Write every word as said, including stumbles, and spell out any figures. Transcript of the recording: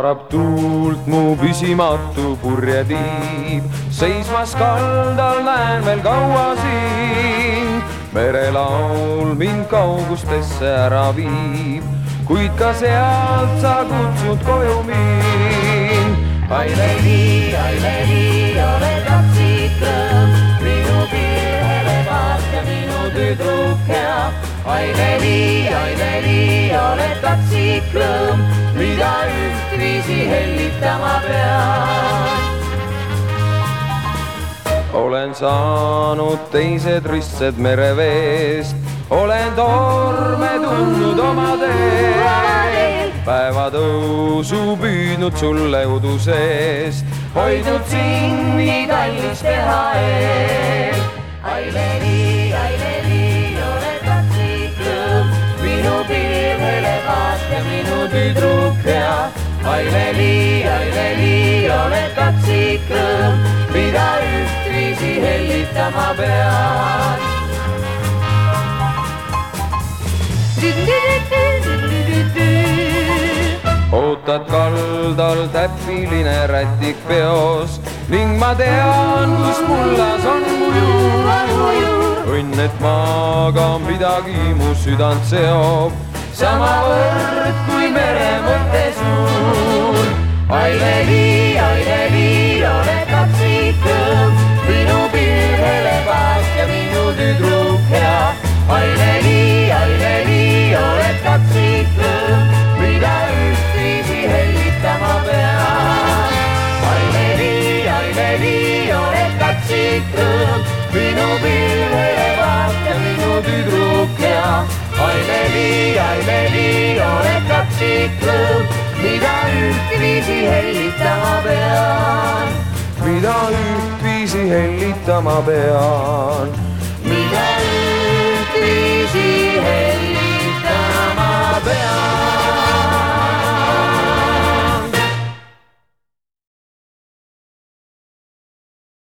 haarab tuult mu püsimatu purjetiib. Seismas kaldal näen veel kaua sind, merelaul mind kaugustesse ära viib, kuid ka sealt sa kutsud koju mind. Aileli, aileli, oled lapsik rõõm, minu perele vaat ja minu tüdruk hea. Aileli, aileli, oled lapsik rõõm, mida ühtviisi hellitama pean. Olen saanud teised ristsed mereveest, olen torme tundnud oma teel, päevatõusu püüdnud sulle udu seest, hoidnud sind nii kallis teha eel. Aileli, aileli, oled lapsik rõõm, minu perele vaat ja minu tüdruk hea. Aileli, aileli, oled lapsik rõõm, mida ühtviisi hellitama pean. Ootad kaldal täpiline rätik peos ning ma tean, kus mullas on mu juur. Õnn, et maaga midagi mu südant seob, samavõrd kui mere mõte suur. Aileli, aileli, oled lapsik rõõm, minu perele vaat ja minu tüdruk hea. Aileli, aileli, oled lapsik rõõm, mida ühtviisi hellitama pean. Aileli, aileli, oled lapsik rõõm, minu perele vaat ja minu tüdruk hea. Aileli, aileli, oled lapsik rõõm, mida ühtviisi hellitama pean. Mida ühtviisi hellitama pean.